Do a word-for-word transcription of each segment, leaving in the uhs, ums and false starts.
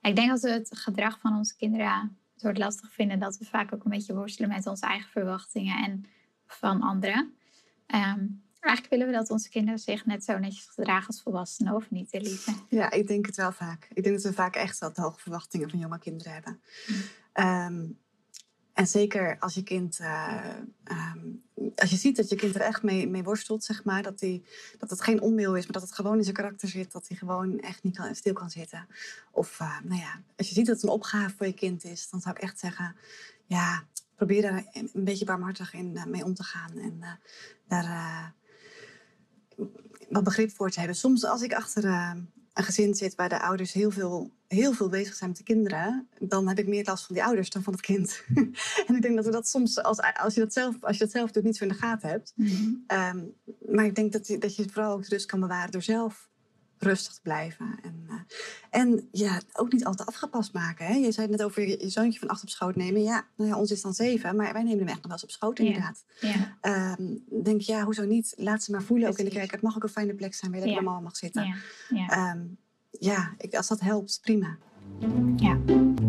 Ik denk dat we het gedrag van onze kinderen soort lastig vinden. Dat we vaak ook een beetje worstelen met onze eigen verwachtingen en van anderen. Um, eigenlijk willen we dat onze kinderen zich net zo netjes gedragen als volwassenen, of niet, Elise? Ja, ik denk het wel vaak. Ik denk dat we vaak echt wat hoge verwachtingen van jonge kinderen hebben. Mm. Um, en zeker als je kind, uh, um, als je ziet dat je kind er echt mee, mee worstelt, zeg maar, dat, die, dat het geen onwil is, maar dat het gewoon in zijn karakter zit, dat hij gewoon echt niet kan, stil kan zitten. Of, uh, nou ja, als je ziet dat het een opgave voor je kind is, dan zou ik echt zeggen, ja, probeer daar een, een beetje barmhartig in, uh, mee om te gaan en uh, daar uh, wat begrip voor te hebben. Soms als ik achter uh, een gezin zit waar de ouders heel veel, heel veel bezig zijn met de kinderen, dan heb ik meer last van die ouders dan van het kind. En ik denk dat we dat soms, als, als, je, dat zelf, als je dat zelf doet, niet zo in de gaten hebt. Mm-hmm. Um, maar ik denk dat je, dat je vooral ook rust kan bewaren door zelf rustig te blijven. En, uh, en ja, ook niet altijd afgepast maken. Hè? Je zei het net over je, je zoontje van acht op schoot nemen. Ja, nou ja, ons is dan zeven, maar wij nemen hem echt nog wel eens op schoot, inderdaad. Ja. Ja. Um, denk ja, hoezo niet? Laat ze maar voelen. Precies. Ook in de kerk. Het mag ook een fijne plek zijn waar je lekker ja. allemaal mag zitten. Ja, ja. Um, ja ik, als dat helpt, prima. Ja.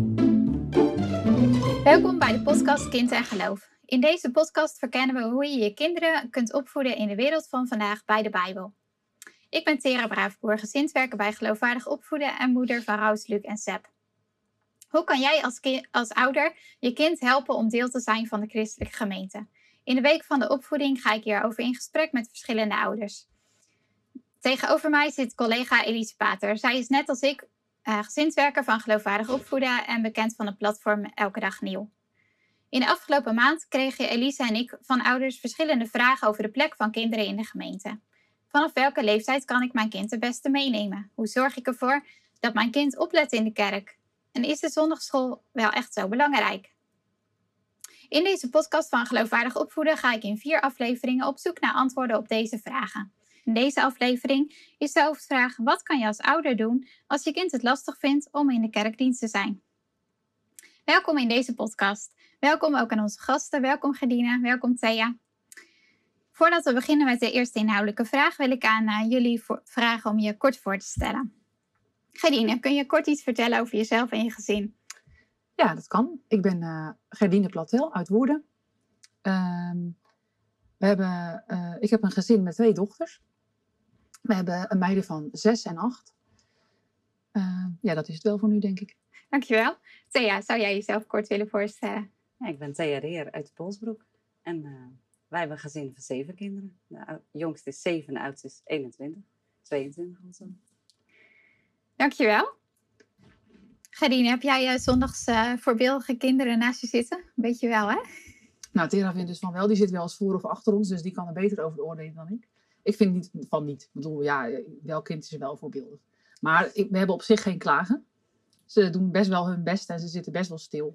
Welkom bij de podcast Kind en Geloof. In deze podcast verkennen we hoe je je kinderen kunt opvoeden in de wereld van vandaag bij de Bijbel. Ik ben Tera Braafboer, gezinswerker bij Geloofwaardig Opvoeden en moeder van Roos, Luc en Seb. Hoe kan jij als, ki- als ouder je kind helpen om deel te zijn van de christelijke gemeente? In de week van de opvoeding ga ik hierover in gesprek met verschillende ouders. Tegenover mij zit collega Elise Pater. Zij is net als ik uh, gezinswerker van Geloofwaardig Opvoeden en bekend van het platform Elke Dag Nieuw. In de afgelopen maand kregen Elise en ik van ouders verschillende vragen over de plek van kinderen in de gemeente. Vanaf welke leeftijd kan ik mijn kind het beste meenemen? Hoe zorg ik ervoor dat mijn kind oplet in de kerk? En is de zondagschool wel echt zo belangrijk? In deze podcast van Geloofwaardig Opvoeden ga ik in vier afleveringen op zoek naar antwoorden op deze vragen. In deze aflevering is de hoofdvraag: wat kan je als ouder doen als je kind het lastig vindt om in de kerkdienst te zijn? Welkom in deze podcast. Welkom ook aan onze gasten. Welkom Gedine. Welkom Thea. Voordat we beginnen met de eerste inhoudelijke vraag, wil ik aan uh, jullie voor, vragen om je kort voor te stellen. Gedine, kun je kort iets vertellen over jezelf en je gezin? Ja, dat kan. Ik ben uh, Gerdine Platel uit Woerden. Uh, we hebben, uh, ik heb een gezin met twee dochters. We hebben een meiden van zes en acht. Uh, ja, dat is het wel voor nu, denk ik. Dankjewel. Thea, zou jij jezelf kort willen voorstellen? Ja, ik ben Thea Reer uit Polsbroek. En uh, wij hebben een gezin van zeven kinderen. De jongste is zeven en de oudste is eenentwintig. tweeëntwintig of zo. Dankjewel. Gedine, heb jij uh, zondags uh, voorbeeldige kinderen naast je zitten? Weet je wel, hè? Nou, Tera vindt dus van wel. Die zit wel eens voor of achter ons, dus die kan er beter over oordelen dan ik. Ik vind niet, van niet. Ik bedoel, ja, welk kind is wel voorbeeldig. Maar ik, we hebben op zich geen klagen. Ze doen best wel hun best en ze zitten best wel stil.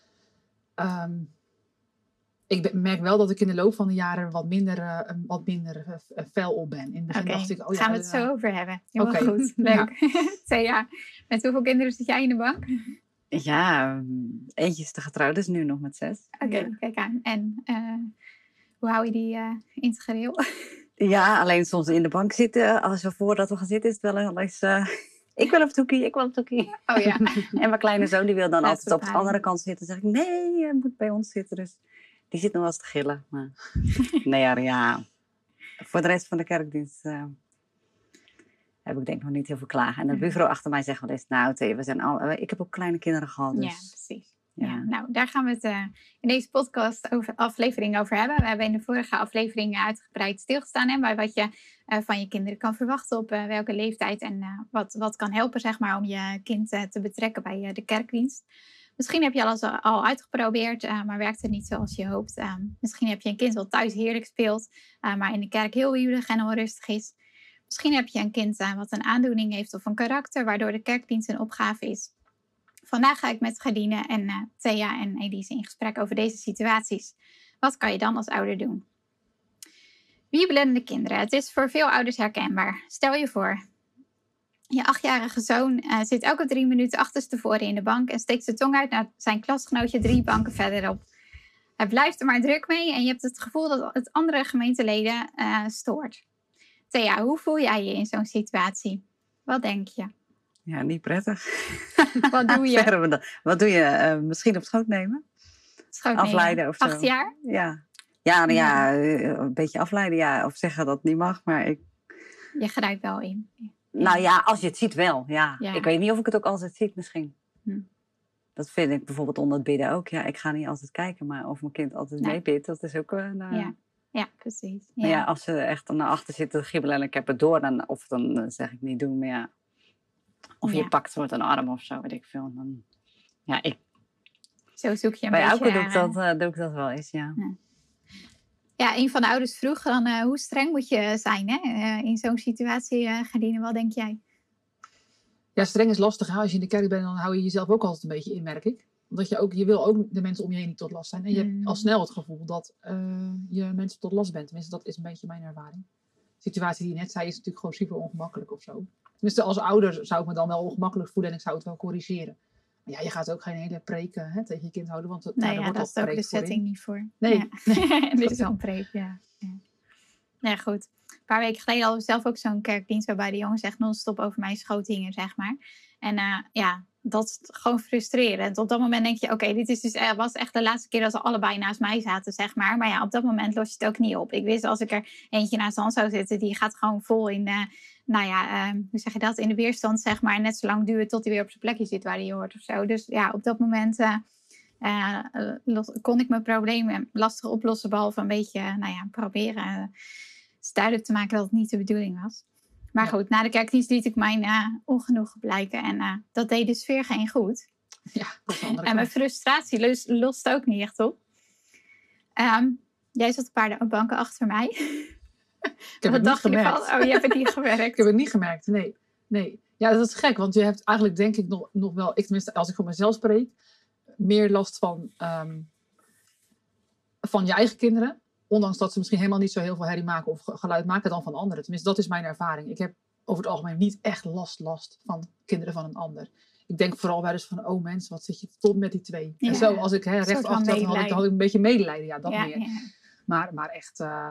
Um, ik merk wel dat ik in de loop van de jaren wat minder, uh, wat minder uh, fel op ben. In het begin okay. dacht ik, oh ja, gaan we het uh, zo over hebben. Heel okay. goed, leuk. Ja. ja. Met hoeveel kinderen zit jij in de bank? Ja, eentje is te getrouwd, dus nu nog met zes. Oké, okay, ja. Kijk aan. En uh, hoe hou je die uh, in het gereel? Ja, alleen soms in de bank zitten. Als we voordat we gaan zitten, is het wel eens... Uh, ik wil op het hoekje, ik wil op het hoekje. Oh ja. En mijn kleine zoon die wil dan dat altijd op de andere kant zitten. Dan zeg ik, nee, je moet bij ons zitten. Dus die zit nog wel eens te gillen. Maar nee, ja, ja. Voor de rest van de kerkdienst uh, heb ik denk nog niet heel veel klagen. En de buurvrouw achter mij zegt wel eens, nou Thea, we zijn al, ik heb ook kleine kinderen gehad. Dus, ja, precies. Ja. Ja, nou, daar gaan we het uh, in deze podcast over, aflevering over hebben. We hebben in de vorige aflevering uitgebreid stilgestaan hè, bij wat je uh, van je kinderen kan verwachten op uh, welke leeftijd en uh, wat, wat kan helpen zeg maar, om je kind uh, te betrekken bij uh, de kerkdienst. Misschien heb je alles al, al uitgeprobeerd, uh, maar werkt het niet zoals je hoopt. Uh, misschien heb je een kind wat thuis heerlijk speelt, uh, maar in de kerk heel wiebelig en onrustig is. Misschien heb je een kind uh, wat een aandoening heeft of een karakter, waardoor de kerkdienst een opgave is. Vandaag ga ik met Gedine en uh, Thea en Elise in gesprek over deze situaties. Wat kan je dan als ouder doen? Wiebelende kinderen. Het is voor veel ouders herkenbaar. Stel je voor, je achtjarige zoon uh, zit elke drie minuten achterstevoren in de bank en steekt zijn tong uit naar zijn klasgenootje drie banken verderop. Hij blijft er maar druk mee en je hebt het gevoel dat het andere gemeenteleden uh, stoort. Thea, hoe voel jij je in zo'n situatie? Wat denk je? Ja, niet prettig. Wat doe je? Verder dan- Wat doe je? Uh, misschien op schoot nemen? Schoot Afleiden nemen. of zo. Acht jaar? Ja. Ja, nou ja, een beetje afleiden, ja. Of zeggen dat het niet mag, maar ik... Je grijpt wel in. Ja. Nou ja, als je het ziet wel, ja. Ja. Ik weet niet of ik het ook altijd zie, misschien. Hm. Dat vind ik bijvoorbeeld onder het bidden ook. Ja, ik ga niet altijd kijken, maar of mijn kind altijd Nee. meebidt, dat is ook... Uh, nou... Ja. Ja, precies. Ja. Maar ja, als ze echt naar achter zitten gibbelen en ik heb het door, dan, of dan uh, zeg ik niet doen, maar ja. Of je Ja. pakt met een arm of zo, weet ik veel. Dan, ja, ik, Zo zoek je een bij beetje... Auke doe ik, uh, dat, uh, doe ik dat wel eens, ja. Ja. Ja, een van de ouders vroeg dan, uh, hoe streng moet je zijn hè? Uh, in zo'n situatie, uh, Gerdine, wat denk jij? Ja, streng is lastig. Hè? Als je in de kerk bent, dan hou je jezelf ook altijd een beetje in, merk ik. Omdat je ook, je wil ook de mensen om je heen niet tot last zijn. En je Mm. hebt al snel het gevoel dat uh, je mensen tot last bent. Tenminste, dat is een beetje mijn ervaring. De situatie die je net zei is natuurlijk gewoon super ongemakkelijk of zo. Tenminste, als ouder zou ik me dan wel ongemakkelijk voelen en ik zou het wel corrigeren. Maar ja, je gaat ook geen hele preek uh, hè, tegen je kind houden, want het, Nee, nou, ja, wordt dat al is ook de gepreekt setting niet voor. Nee. Ja. nee. Dit is wel een preek, ja. ja. Ja, goed. Een paar weken geleden hadden we zelf ook zo'n kerkdienst waarbij de jongens echt non-stop over mijn schoot hingen, zeg maar. En uh, ja, dat is gewoon frustrerend. Op dat moment denk je, oké, okay, dit is dus, uh, was echt de laatste keer dat ze allebei naast mij zaten, zeg maar. Maar ja, op dat moment los je het ook niet op. Ik wist als ik er eentje naast de hand zou zitten, die gaat gewoon vol in, uh, nou ja, uh, hoe zeg je dat, in de weerstand, zeg maar. Net zo lang duwen tot hij weer op zijn plekje zit waar hij hoort of zo. Dus ja, op dat moment... Uh, Uh, los, kon ik mijn problemen lastig oplossen, behalve een beetje, uh, nou ja, proberen uh, duidelijk te maken dat het niet de bedoeling was. Maar ja. goed, na de kerkdienst liet ik mijn uh, ongenoegen blijken en uh, dat deed de sfeer geen goed. Ja, dat is de andere en mijn frustratie los, lost ook niet echt op. Um, jij zat een paar banken achter mij. Ik heb Wat het dacht niet je gemerkt. van? Oh, je hebt het niet gemerkt. Ik heb het niet gemerkt, nee. nee. Ja, dat is gek, want je hebt eigenlijk denk ik nog, nog wel, ik tenminste als ik voor mezelf spreek, meer last van, um, van je eigen kinderen. Ondanks dat ze misschien helemaal niet zo heel veel herrie maken of geluid maken dan van anderen. Tenminste, dat is mijn ervaring. Ik heb over het algemeen niet echt last, last van kinderen van een ander. Ik denk vooral wel eens van, oh mensen, wat zit je tot met die twee. Ja. En zo, als ik recht achter had, had ik, had ik een beetje medelijden. Ja, dat ja, meer. Ja. Maar, maar echt, uh,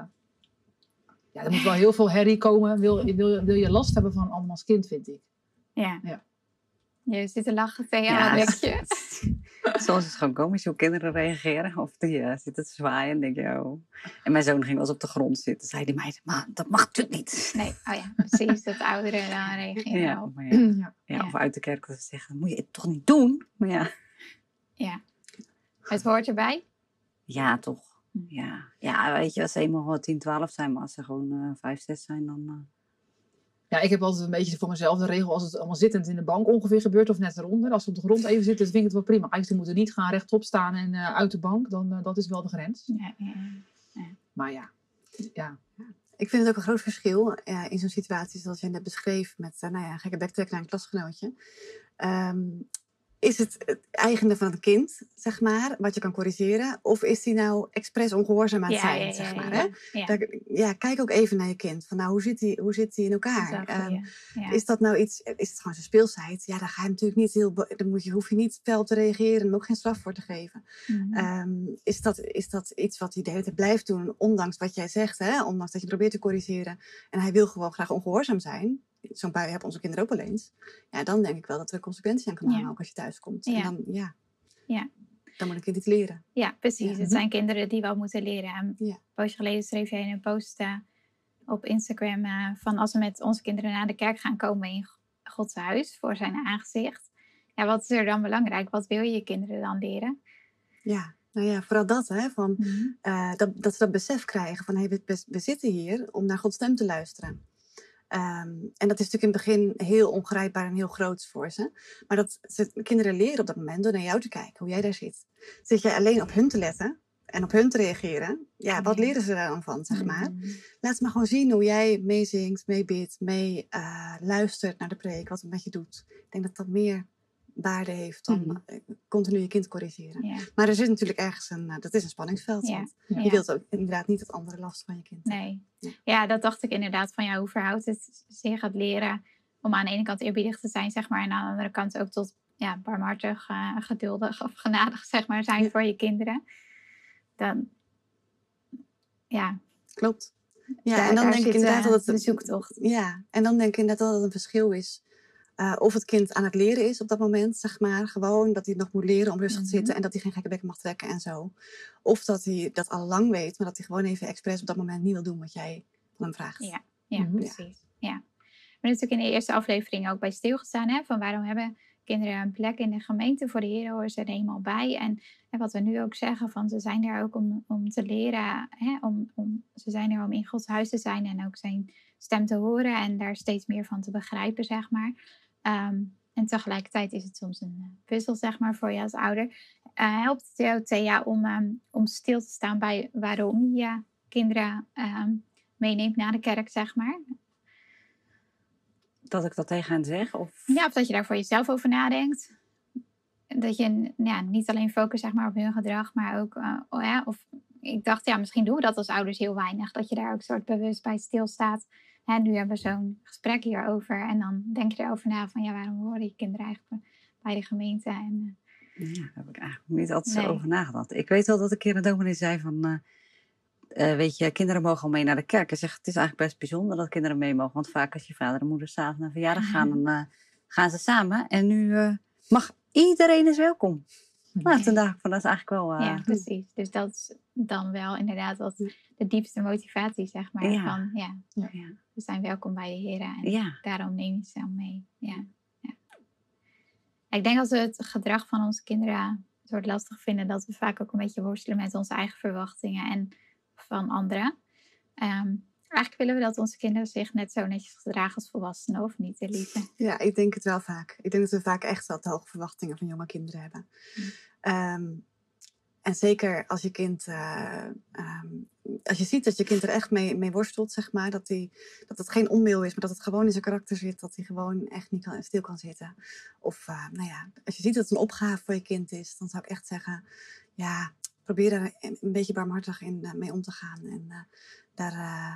ja, er moet wel heel veel herrie komen. Wil, wil, wil je last hebben van andermans kind, vind ik. Ja. ja. Je zit te lachen tegen jou, denk je. Soms is het gewoon komisch hoe kinderen reageren. Of die uh, zitten te zwaaien en denk je, oh. En mijn zoon ging wel eens op de grond zitten. Zei die meid, maar dat mag natuurlijk niet. Nee, oh ja, precies. Dat ouderen dan reageren ja, op. maar ja. Ja. Ja, of uit de kerk dat ze zeggen, dat moet je het toch niet doen? Maar ja. Ja. Het hoort erbij? Ja, toch. Ja, ja weet je, als ze eenmaal tien, twaalf zijn, maar als ze gewoon uh, vijf, zes zijn, dan... Uh... Ja, ik heb altijd een beetje voor mezelf de regel, als het allemaal zittend in de bank ongeveer gebeurt of net eronder. Als ze op de grond even zitten, dan vind ik het wel prima. Eigenlijk moeten niet gaan rechtop staan en uh, uit de bank, dan uh, dat is wel de grens. Ja, ja, ja. Maar ja, ja. Ik vind het ook een groot verschil uh, in zo'n situatie zoals je net beschreef met uh, nou ja, een gekke bektrek naar een klasgenootje. Um, Is het het eigene van het kind, zeg maar, wat je kan corrigeren? Of is die nou expres ongehoorzaam aan het ja, zijn, ja, ja, zeg maar? Ja, hè? ja. Daar, ja, kijk ook even naar je kind. Van, nou, hoe zit die, hoe zit die in elkaar? Dat, um, ja. Ja. Is dat nou iets, is het gewoon zijn speelsheid? Ja, daar ga je natuurlijk niet heel, dan moet je, hoef je niet fel te reageren en ook geen straf voor te geven. Mm-hmm. Um, is, dat, is dat iets wat hij de hele tijd blijft doen, ondanks wat jij zegt, hè? Ondanks dat je probeert te corrigeren en hij wil gewoon graag ongehoorzaam zijn? Zo'n bui hebben onze kinderen ook wel eens. Ja, dan denk ik wel dat er consequenties aan kan hangen, ja. Ook als je thuis komt. Ja. En dan, ja. Ja. Dan moet een kind iets leren. Ja, precies. Ja. Het zijn kinderen die wel moeten leren. En ja. Een poosje geleden schreef jij in een post uh, op Instagram uh, van als we met onze kinderen naar de kerk gaan komen in Gods huis voor zijn aangezicht. Ja, wat is er dan belangrijk? Wat wil je je kinderen dan leren? Ja, nou ja, vooral dat, hè, van, mm-hmm. uh, dat, dat ze dat besef krijgen van hey, we, we zitten hier om naar Gods stem te luisteren. Um, en dat is natuurlijk in het begin heel ongrijpbaar en heel groots voor ze. Maar dat ze, kinderen leren op dat moment door naar jou te kijken, hoe jij daar zit. Zit jij alleen op hun te letten en op hun te reageren? Ja, wat leren ze daar dan van, zeg maar? Mm-hmm. Laat ze maar gewoon zien hoe jij meezingt, meebidt, mee uh, luistert naar de preek, wat het met je doet. Ik denk dat dat meer waarde heeft dan mm. continu je kind corrigeren. Ja. Maar er zit natuurlijk ergens een, uh, dat is een spanningsveld. Ja. Want Ja. je wilt ook inderdaad niet dat andere last van je kind. Nee. Ja. Ja, dat dacht ik inderdaad van ja, hoe verhoudt het zich het leren om aan de ene kant eerbiedig te zijn, zeg maar, en aan de andere kant ook tot ja, barmhartig, uh, geduldig of genadig, zeg maar, zijn ja. voor je kinderen. Dan, ja. Klopt. Ja, daar, en dan daar denk zit, ik inderdaad uh, dat het de zoektocht. Ja, en dan denk ik inderdaad dat het een verschil is Uh, of het kind aan het leren is op dat moment, zeg maar. Gewoon dat hij nog moet leren om rustig te zitten en dat hij geen gekke bek mag trekken en zo. Of dat hij dat al lang weet, maar dat hij gewoon even expres op dat moment niet wil doen wat jij van hem vraagt. Ja, ja Mhm. precies. Ja. We hebben natuurlijk in de eerste aflevering ook bij stilgestaan, hè, van waarom hebben kinderen een plek in de gemeente. Voor de Heer horen ze er eenmaal bij. En, en wat we nu ook zeggen, van ze zijn er ook om, om te leren. Hè, om, om, ze zijn er om in Gods huis te zijn en ook zijn stem te horen en daar steeds meer van te begrijpen, zeg maar. Um, en tegelijkertijd is het soms een puzzel, zeg maar, voor je als ouder. Uh, helpt het jou, Thea, om, um, om stil te staan bij waarom je kinderen um, meeneemt naar de kerk, zeg maar? Dat ik dat tegen hen zeg? Of... Ja, of dat je daar voor jezelf over nadenkt. Dat je ja, niet alleen focust, zeg maar, op hun gedrag, maar ook... Uh, oh ja, of ik dacht, ja, misschien doen we dat als ouders heel weinig. Dat je daar ook soort bewust bij stilstaat. En nu hebben we zo'n gesprek hierover. En dan denk je erover na van, ja, waarom horen je kinderen eigenlijk bij de gemeente? En, uh... Ja, daar heb ik eigenlijk niet altijd nee. zo over nagedacht. Ik weet wel dat een keer een dominee zei van... Uh, uh, weet je, kinderen mogen al mee naar de kerk. Hij zegt, het is eigenlijk best bijzonder dat kinderen mee mogen. Want vaak als je vader en moeder s'avonds naar verjaardag gaan, dan uh, gaan ze samen. En nu uh, mag iedereen is welkom. Nou, toen dacht ik van, dat is eigenlijk wel... Uh... Ja, precies. Dus dat is dan wel inderdaad wat de diepste motivatie, zeg maar. Ja. Van, ja, Ja. Ja. we zijn welkom bij de Heer en Ja. daarom neem je ze dan mee. Ja. Ja. Ik denk als we het gedrag van onze kinderen soort lastig vinden, dat we vaak ook een beetje worstelen met onze eigen verwachtingen en van anderen. Um, eigenlijk willen we dat onze kinderen zich net zo netjes gedragen als volwassenen, of niet, Elise? Ja, ik denk het wel vaak. Ik denk dat we vaak echt wel te hoge verwachtingen van jonge kinderen hebben. Mm. Um, en zeker als je kind, uh, um, als je ziet dat je kind er echt mee, mee worstelt, zeg maar, dat, die, dat het geen onwil is, maar dat het gewoon in zijn karakter zit, dat hij gewoon echt niet kan, stil kan zitten. Of, uh, nou ja, als je ziet dat het een opgave voor je kind is, dan zou ik echt zeggen, ja, probeer er een, een beetje barmhartig in, uh, mee om te gaan en uh, daar... Uh,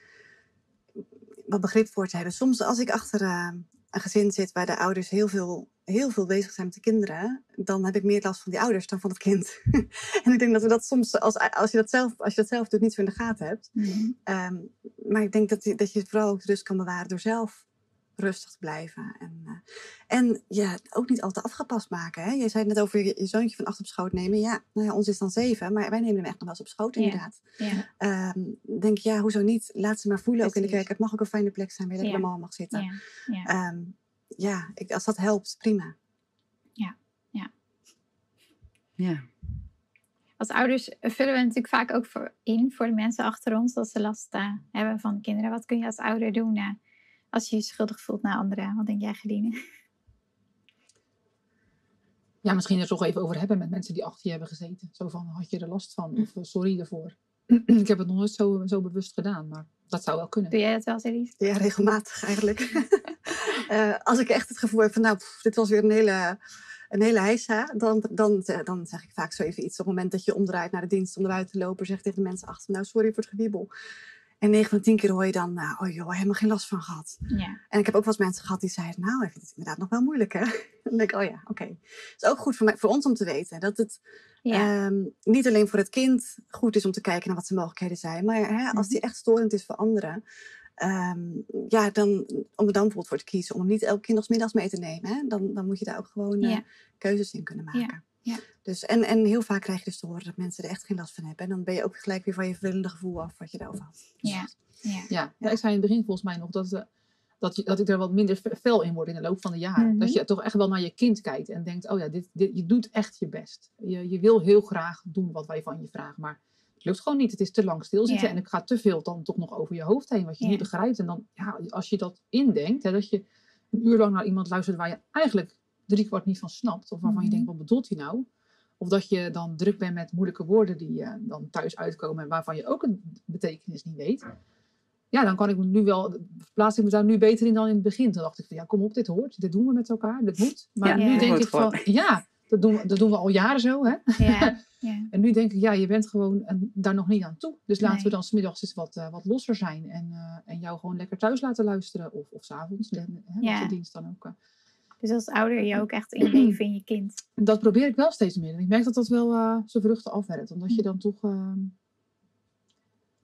wat begrip voor te hebben. Soms als ik achter uh, een gezin zit waar de ouders heel veel, heel veel bezig zijn met de kinderen, dan heb ik meer last van die ouders dan van het kind. En ik denk dat we dat soms, als, als, je, dat zelf, als je dat zelf doet, niet zo in de gaten hebt. Mm-hmm. Um, maar ik denk dat je, dat je vooral ook de rust kan bewaren door zelf rustig te blijven. En, uh, en ja, ook niet altijd afgepast maken. Hè? Je zei het net over je, je zoontje van acht op schoot nemen. Ja, nou ja, ons is dan zeven, maar wij nemen hem echt nog wel eens op schoot, inderdaad. Ja. Ja. Um, denk ja, hoezo niet? Laat ze maar voelen, Precies. Ook in de kerk. Het mag ook een fijne plek zijn waar je lekker Ja. allemaal mag zitten. Ja, ja. Um, ja ik, als dat helpt, prima. Ja, ja. Ja. Als ouders vullen we natuurlijk vaak ook voor in voor de mensen achter ons, dat ze last uh, hebben van kinderen. Wat kun je als ouder doen uh, als je je schuldig voelt naar anderen? Wat denk jij, Gedine? Ja, misschien er toch even over hebben met mensen die achter je hebben gezeten. Zo van, had je er last van? Of sorry daarvoor. Ik heb het nog nooit zo, zo bewust gedaan, maar dat zou wel kunnen. Doe jij dat wel, Elise? Ja, regelmatig eigenlijk. uh, als ik echt het gevoel heb van, nou, pff, dit was weer een hele... Een hele heisa, dan, dan, dan zeg ik vaak zo even iets. Op het moment dat je omdraait naar de dienst om eruit te lopen, zeg tegen de mensen achter, nou sorry voor het gewiebel. En negen van de tien keer hoor je dan, nou, oh joh, helemaal geen last van gehad. Ja. En ik heb ook wel eens mensen gehad die zeiden, nou, ik vind het inderdaad nog wel moeilijk, hè. Dan denk ik, oh ja, oké. Okay. Het is ook goed voor, mij, voor ons om te weten dat het ja. um, niet alleen voor het kind goed is om te kijken naar wat zijn mogelijkheden zijn, maar hè, als mm-hmm. die echt storend is voor anderen, Um, ja, dan, om er dan bijvoorbeeld voor te kiezen om niet elk kind als middags mee te nemen. Hè? Dan, dan moet je daar ook gewoon uh, ja. keuzes in kunnen maken. Ja. Ja. Dus, en, en heel vaak krijg je dus te horen dat mensen er echt geen last van hebben. En dan ben je ook gelijk weer van je vervelende gevoel af wat je daarover had. Dus, ja. Ja. Ja. Ja, ik zei in het begin volgens mij nog dat, uh, dat, je, dat ik er wat minder fel in word in de loop van de jaren. Mm-hmm. Dat je toch echt wel naar je kind kijkt en denkt, oh ja, dit, dit, je doet echt je best. Je, je wil heel graag doen wat wij van je vragen, maar het lukt gewoon niet. Het is te lang stilzitten yeah. en ik ga te veel dan toch nog over je hoofd heen, wat je yeah. niet begrijpt. En dan, ja, als je dat indenkt, hè, dat je een uur lang naar iemand luistert waar je eigenlijk driekwart niet van snapt, of waarvan mm-hmm. je denkt, wat bedoelt hij nou? Of dat je dan druk bent met moeilijke woorden die uh, dan thuis uitkomen en waarvan je ook een betekenis niet weet. Ja, dan kan ik me nu wel, verplaats ik me daar nu beter in dan in het begin. Toen dacht ik van, ja, kom op, dit hoort, dit doen we met elkaar, dit moet. Maar ja, nu ja, denk ik van, voor. ja, dat doen, we, dat doen we al jaren zo, hè? Ja. Ja. En nu denk ik, ja, je bent gewoon en daar nog niet aan toe. Dus laten nee. we dan 's middags eens wat, uh, wat losser zijn. En, uh, en jou gewoon lekker thuis laten luisteren. Of, of 's avonds, hè, ja. de dienst dan ook. Uh. Dus als ouder je ook echt inleven in je kind. Dat probeer ik wel steeds meer. En ik merk dat dat wel uh, zijn vruchten afwerkt. Omdat je dan toch... Uh,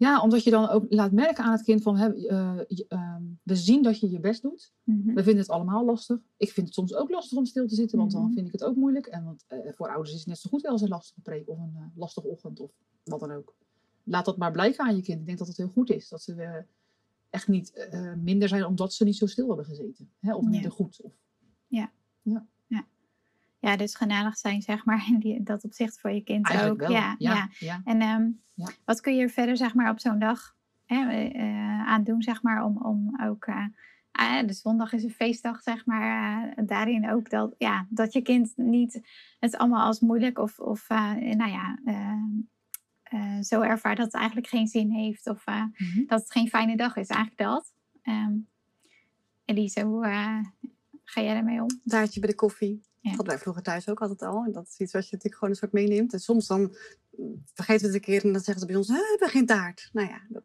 Ja, omdat je dan ook laat merken aan het kind van... Hè, uh, uh, we zien dat je je best doet. Mm-hmm. We vinden het allemaal lastig. Ik vind het soms ook lastig om stil te zitten, want Mm-hmm. dan vind ik het ook moeilijk. En want, uh, voor ouders is het net zo goed wel eens een lastige preek of een uh, lastige ochtend of wat dan ook. Laat dat maar blijken aan je kind. Ik denk dat het heel goed is. Dat ze uh, echt niet uh, minder zijn omdat ze niet zo stil hebben gezeten. Hè? Of minder ja. goed. Of... Ja. Ja. ja. Ja, dus genadig zijn, zeg maar, in die, dat opzicht voor je kind eigenlijk ook. Wel. Ja, ja, ja. ja. En um, ja. wat kun je er verder, zeg maar, op zo'n dag hè, uh, aan doen, zeg maar, om, om ook... Uh, uh, de zondag is een feestdag, zeg maar. Uh, daarin ook dat, ja, dat je kind niet het allemaal als moeilijk of, of uh, nou ja... Uh, Uh, zo ervaart dat het eigenlijk geen zin heeft. Of uh, mm-hmm. dat het geen fijne dag is. Eigenlijk dat. Um, Elise, hoe uh, ga jij daarmee om? Taartje bij de koffie. Ja. Dat wij vroeger thuis ook altijd al. En dat is iets wat je natuurlijk gewoon een soort meeneemt. En soms dan vergeten we het een keer en dan zeggen ze bij ons... we hebben geen taart. Nou ja. Dat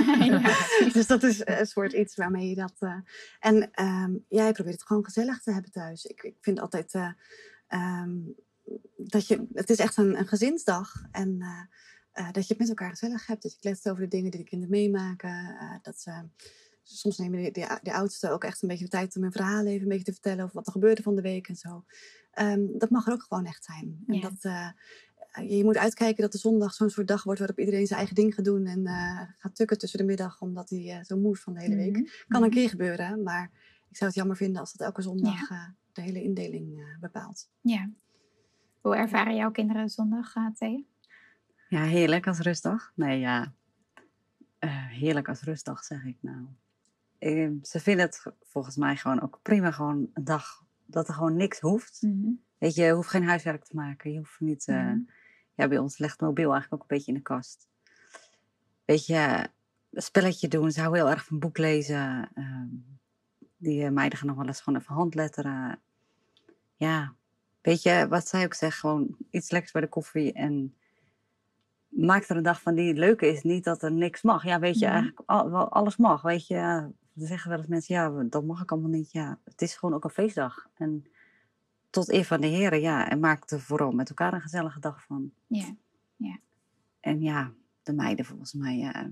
ja dus dat is een soort iets waarmee je dat... Uh, en um, jij probeert het gewoon gezellig te hebben thuis. Ik, ik vind altijd... Uh, um, dat je, het is echt een, een gezinsdag. En... Uh, Uh, dat je het met elkaar gezellig hebt. Dat je kletst over de dingen die de kinderen meemaken. Uh, dat ze, soms nemen de, de, de oudsten ook echt een beetje de tijd om hun verhaal even een beetje te vertellen. Over wat er gebeurde van de week en zo. Um, dat mag er ook gewoon echt zijn. En ja. dat, uh, je moet uitkijken dat de zondag zo'n soort dag wordt waarop iedereen zijn eigen ding gaat doen. En uh, gaat tukken tussen de middag omdat hij uh, zo moe is van de hele week. Mm-hmm. Kan een keer gebeuren. Maar ik zou het jammer vinden als dat elke zondag ja. uh, de hele indeling uh, bepaalt. Ja. Hoe ervaren jouw kinderen zondag, uh, Thea? Ja, heerlijk als rustdag. Nee, ja. Uh, heerlijk als rustdag, zeg ik nou. Uh, ze vinden het volgens mij gewoon ook prima. Gewoon een dag dat er gewoon niks hoeft. Mm-hmm. Weet je, je hoeft geen huiswerk te maken. Je hoeft niet... Uh, mm-hmm. Ja, bij ons ligt mobiel eigenlijk ook een beetje in de kast. Weet je, een spelletje doen. Ze houden heel erg van boek lezen. Uh, die meiden gaan nog wel eens gewoon even handletteren. Ja, weet je, wat zij ook zegt. Gewoon iets lekkers bij de koffie en... Maak er een dag van die leuke is. Niet dat er niks mag. Ja, weet je, mm-hmm. eigenlijk al, alles mag. Weet je, er zeggen wel eens mensen, ja, dat mag ik allemaal niet. Ja, het is gewoon ook een feestdag. En tot eer van de Heer, ja. En maak er vooral met elkaar een gezellige dag van. Ja, yeah. ja. Yeah. En ja, de meiden volgens mij, ja.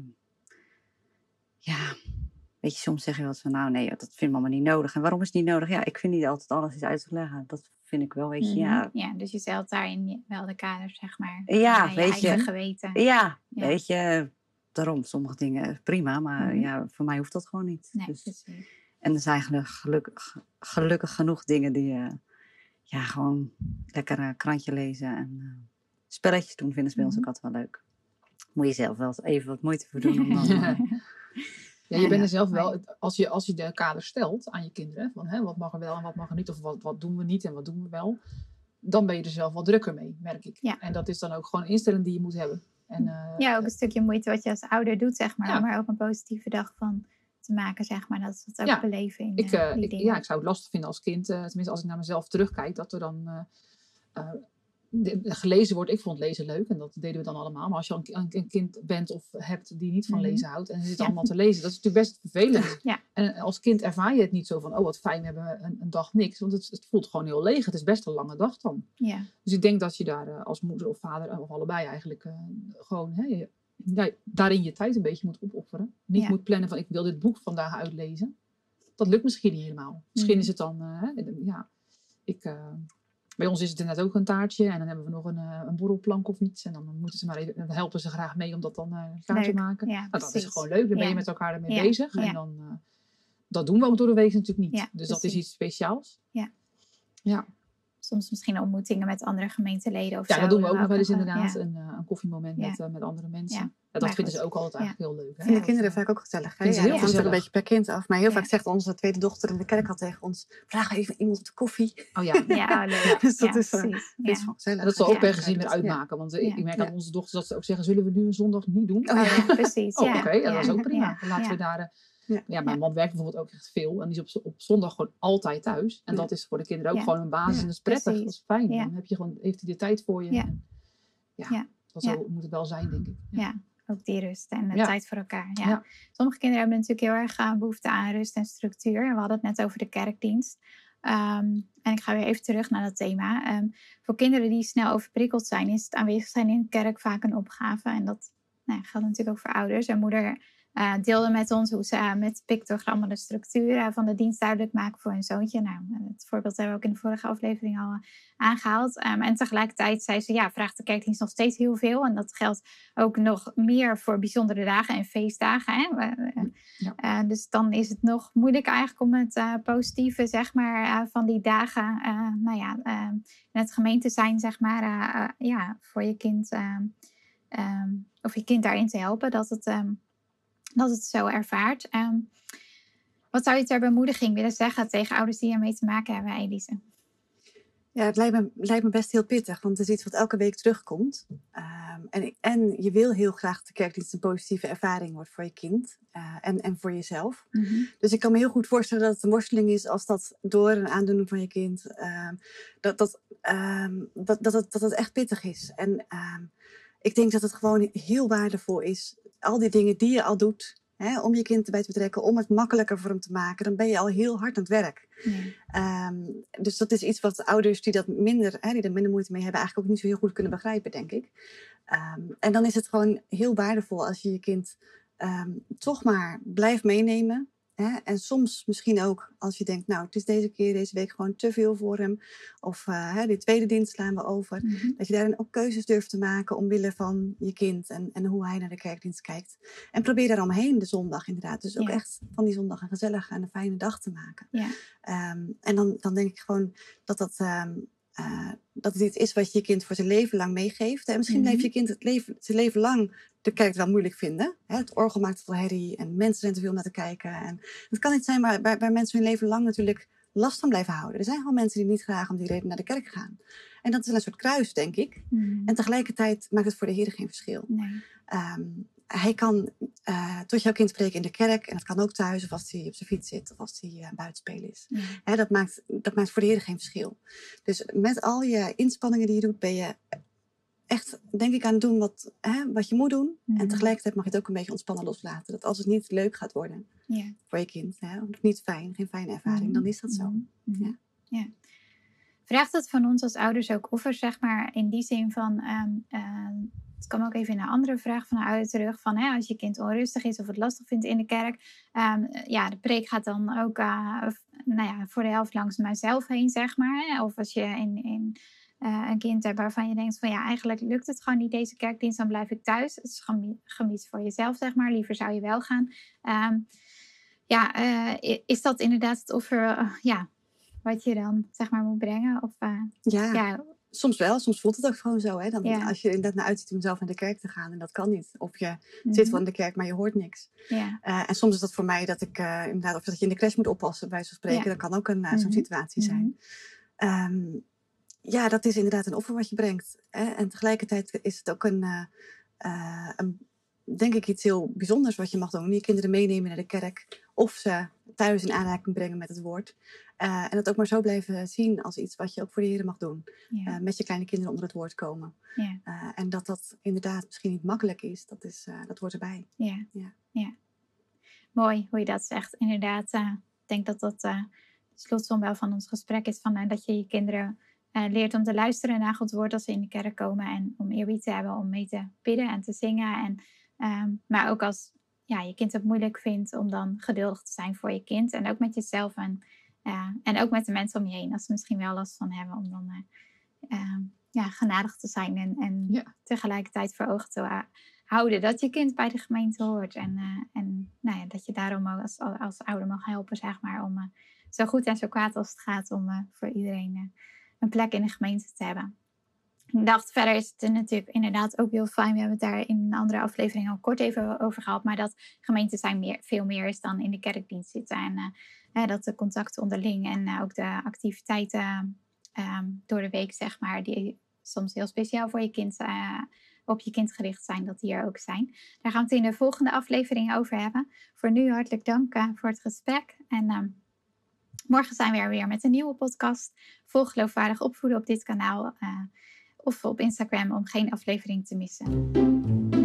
Ja, weet je, soms zeg je wel eens van, nou nee, dat vind ik allemaal niet nodig. En waarom is het niet nodig? Ja, ik vind niet altijd alles is uit te leggen. Dat vind ik wel, weet je, mm-hmm. ja. Ja, dus je stelt daarin wel de kaders, zeg maar. Ja, je weet je. geweten. Ja, ja, weet je, daarom, sommige dingen prima, maar mm-hmm. ja, voor mij hoeft dat gewoon niet. Nee, dus, precies. En er zijn gelukkig, gelukkig, gelukkig genoeg dingen die, uh, ja, gewoon lekker een krantje lezen en uh, spelletjes doen vinden ze bij mm-hmm. ons ook altijd wel leuk. Moet je zelf wel even wat moeite voor doen om dan... Uh, Ja, je bent er zelf wel, als je, als je de kader stelt aan je kinderen, van hè, wat mag er wel en wat mag er niet, of wat, wat doen we niet en wat doen we wel, dan ben je er zelf wel drukker mee, merk ik. Ja. En dat is dan ook gewoon een instelling die je moet hebben. En, uh, ja, ook een stukje moeite wat je als ouder doet, zeg maar, ja. maar ook een positieve dag van te maken, zeg maar, dat ze het ook ja. beleven in ik, uh, uh, die ik, dingen. Ja, ik zou het lastig vinden als kind, uh, tenminste als ik naar mezelf terugkijk, dat er dan... Uh, uh, De, de gelezen wordt, ik vond lezen leuk en dat deden we dan allemaal. Maar als je een, een kind bent of hebt die niet van mm-hmm. lezen houdt en ze zit ja. allemaal te lezen, dat is natuurlijk best vervelend. Ja. En als kind ervaar je het niet zo van, oh wat fijn, we hebben een, een dag niks. Want het, het voelt gewoon heel leeg. Het is best een lange dag dan. Ja. Dus ik denk dat je daar uh, als moeder of vader, of allebei eigenlijk, uh, gewoon hè, je, ja, daarin je tijd een beetje moet opofferen. Niet ja. moet plannen van, ik wil dit boek vandaag uitlezen. Dat lukt misschien niet helemaal. Misschien mm-hmm. is het dan, uh, ja, ik... Uh, Bij ons is het inderdaad ook een taartje. En dan hebben we nog een, een borrelplank of iets. En dan moeten ze maar even, dan helpen ze graag mee om dat dan uh, klaar te maken. Ja, nou, dat is gewoon leuk. Dan ben ja. je met elkaar ermee ja. bezig. Ja. En dan, uh, dat doen we ook door de week natuurlijk niet. Ja, dus precies. dat is iets speciaals. Ja. Ja. Soms misschien ontmoetingen met andere gemeenteleden of ja, zo. dat doen we ook nog wel eens inderdaad. Ja. Een, uh, een koffiemoment ja. met, uh, met andere mensen. Ja. Ja, dat vinden ze ook altijd eigenlijk heel leuk. Hè? Vinden kinderen vaak ook gezellig. Hè? Ja, ja, het hangt er een beetje per kind af. Maar heel ja. vaak zegt onze tweede dochter in de kerk al tegen ons... vraag even iemand op de koffie. Oh ja. Ja, oh, leuk. Dus dat ja, is, uh, ja. is gezellig. En dat zal ook ja. per gezin weer uitmaken. Want uh, ja. ik merk ja. aan onze dochters dat ze ook zeggen... zullen we nu een zondag niet doen? Oh ja, precies. Oh, ja. oké. Okay, ja, ja. dat is ook prima. Ja. Dan laten ja. we daar... Uh, Ja. ja, mijn man werkt bijvoorbeeld ook echt veel. En die is op, op zondag gewoon altijd thuis. En ja. dat is voor de kinderen ook ja. gewoon een basis. Ja. En dat is prettig. Precies. Dat is fijn. Ja. Dan heb je gewoon, heeft hij de tijd voor je. Ja. En, ja, ja. dat zo ja. moet het wel zijn, denk ik. Ja. Ja, ook die rust en de ja. tijd voor elkaar. Ja. Ja. Sommige kinderen hebben natuurlijk heel erg uh, behoefte aan rust en structuur. We hadden het net over de kerkdienst. Um, en ik ga weer even terug naar dat thema. Um, voor kinderen die snel overprikkeld zijn, is het aanwezig zijn in de kerk vaak een opgave. En dat nou, geldt natuurlijk ook voor ouders. En moeder uh, deelde met ons hoe ze uh, met pictogrammen de structuur uh, van de dienst duidelijk maken voor hun zoontje. Nou, het voorbeeld hebben we ook in de vorige aflevering al uh, aangehaald. Um, en tegelijkertijd zei ze, ja, vraagt de kerkdienst nog steeds heel veel. En dat geldt ook nog meer voor bijzondere dagen en feestdagen. Hè? Uh, ja. uh, dus dan is het nog moeilijk eigenlijk om het uh, positieve, zeg maar, uh, van die dagen, uh, nou ja, uh, in het gemeente zijn, zeg maar, uh, uh, ja, voor je kind, uh, um, of je kind daarin te helpen, dat het, um, dat het zo ervaart. Um, wat zou je ter bemoediging willen zeggen tegen ouders die ermee te maken hebben, Elise? Ja, het lijkt me, lijkt me best heel pittig, want het is iets wat elke week terugkomt. Um, en, en je wil heel graag dat de kerkdienst een positieve ervaring wordt voor je kind uh, en, en voor jezelf. Mm-hmm. Dus ik kan me heel goed voorstellen dat het een worsteling is als dat door een aandoening van je kind, um, dat, dat, um, dat, dat, dat, dat het echt pittig is. En um, ik denk dat het gewoon heel waardevol is, al die dingen die je al doet, hè, om je kind erbij te betrekken, om het makkelijker voor hem te maken, dan ben je al heel hard aan het werk. Ja. Um, dus dat is iets wat ouders die dat minder, hè, die er minder moeite mee hebben, eigenlijk ook niet zo heel goed kunnen begrijpen, denk ik. Um, en dan is het gewoon heel waardevol als je je kind um, toch maar blijft meenemen. Hè? En soms misschien ook als je denkt, nou, het is deze keer, deze week gewoon te veel voor hem. Of uh, hè, die tweede dienst slaan we over. Mm-hmm. Dat je daarin ook keuzes durft te maken omwille van je kind en, en hoe hij naar de kerkdienst kijkt. En probeer daar omheen de zondag inderdaad. Dus ook ja. echt van die zondag een gezellige en een fijne dag te maken. Ja. Um, en dan, dan denk ik gewoon dat dat... Um, Uh, dat het iets is wat je je kind voor zijn leven lang meegeeft. En misschien mm-hmm. blijft je kind het leven, zijn leven lang de kerk wel moeilijk vinden. Hè? Het orgel maakt veel herrie en mensen zijn te veel om naar te kijken. En het kan niet zijn waar, waar, waar mensen hun leven lang natuurlijk last van blijven houden. Er zijn gewoon mensen die niet graag om die reden naar de kerk gaan. En dat is een soort kruis, denk ik. Mm-hmm. En tegelijkertijd maakt het voor de Heer geen verschil. Nee. Um, Hij kan uh, tot jouw kind spreken in de kerk. En dat kan ook thuis, of als hij op zijn fiets zit, of als hij uh, buiten spelen is. Ja. Hè, dat, maakt, dat maakt voor de Heer geen verschil. Dus met al je inspanningen die je doet, ben je echt, denk ik, aan het doen wat, hè, wat je moet doen. Mm-hmm. En tegelijkertijd mag je het ook een beetje ontspannen loslaten. Dat als het niet leuk gaat worden ja. voor je kind, hè, of niet fijn, geen fijne ervaring, mm-hmm. dan is dat zo. Mm-hmm. Ja. Ja. Vraagt het van ons als ouders ook offers, zeg maar, in die zin van... Um, uh, het kwam ook even in een andere vraag van de ouder terug. Van, hè, als je kind onrustig is of het lastig vindt in de kerk. Um, ja, de preek gaat dan ook uh, nou ja, voor de helft langs mijzelf heen, zeg maar. Hè? Of als je in, in, uh, een kind hebt waarvan je denkt van... ja, eigenlijk lukt het gewoon niet deze kerkdienst, dan blijf ik thuis. Het is gemiet voor jezelf, zeg maar. Liever zou je wel gaan. Um, ja, uh, is dat inderdaad het offer uh, ja, wat je dan, zeg maar, moet brengen? Of, uh, ja. ja. Soms wel, soms voelt het ook gewoon zo. Hè? Dan, ja. Als je inderdaad naar uitziet om zelf naar de kerk te gaan en dat kan niet. Of je mm-hmm. zit wel in de kerk, maar je hoort niks. Ja. Uh, en soms is dat voor mij dat ik uh, inderdaad, of dat je in de crash moet oppassen, bij zo'n spreken. Ja. Dat kan ook een, uh, mm-hmm. zo'n situatie zijn. Mm-hmm. Um, ja, dat is inderdaad een offer wat je brengt. Hè? En tegelijkertijd is het ook een, uh, uh, een, denk ik, iets heel bijzonders wat je mag doen. Je kinderen meenemen naar de kerk. Of ze thuis in aanraking brengen met het woord. Uh, en dat ook maar zo blijven zien als iets wat je ook voor de Heer mag doen. Ja. Uh, met je kleine kinderen onder het woord komen. Ja. Uh, en dat dat inderdaad misschien niet makkelijk is, dat, is, uh, dat hoort erbij. Ja. Ja. Ja. Mooi hoe je dat zegt. Inderdaad, uh, ik denk dat dat uh, de slotsom wel van ons gesprek is. Van, uh, dat je je kinderen uh, leert om te luisteren naar Gods woord als ze in de kerk komen. En om eerbied te hebben om mee te bidden en te zingen. En, um, maar ook als ja, je kind het moeilijk vindt om dan geduldig te zijn voor je kind. En ook met jezelf en Ja, en ook met de mensen om je heen, als ze misschien wel last van hebben, om dan uh, uh, ja, genadig te zijn en, en ja. tegelijkertijd voor ogen te uh, houden dat je kind bij de gemeente hoort. En, uh, en nou ja, dat je daarom ook als, als ouder mag helpen, zeg maar, om uh, zo goed en zo kwaad als het gaat, om uh, voor iedereen uh, een plek in de gemeente te hebben. Ik dacht, verder is het natuurlijk inderdaad ook heel fijn. We hebben het daar in een andere aflevering al kort even over gehad. Maar dat gemeenten zijn meer, veel meer is dan in de kerkdienst zitten. En uh, hè, dat de contacten onderling en uh, ook de activiteiten uh, door de week, zeg maar, die soms heel speciaal voor je kind, uh, op je kind gericht zijn, dat die er ook zijn. Daar gaan we het in de volgende aflevering over hebben. Voor nu hartelijk dank uh, voor het gesprek. En uh, morgen zijn we er weer met een nieuwe podcast. Volg Geloofwaardig Opvoeden op dit kanaal. Uh, Of op Instagram om geen aflevering te missen.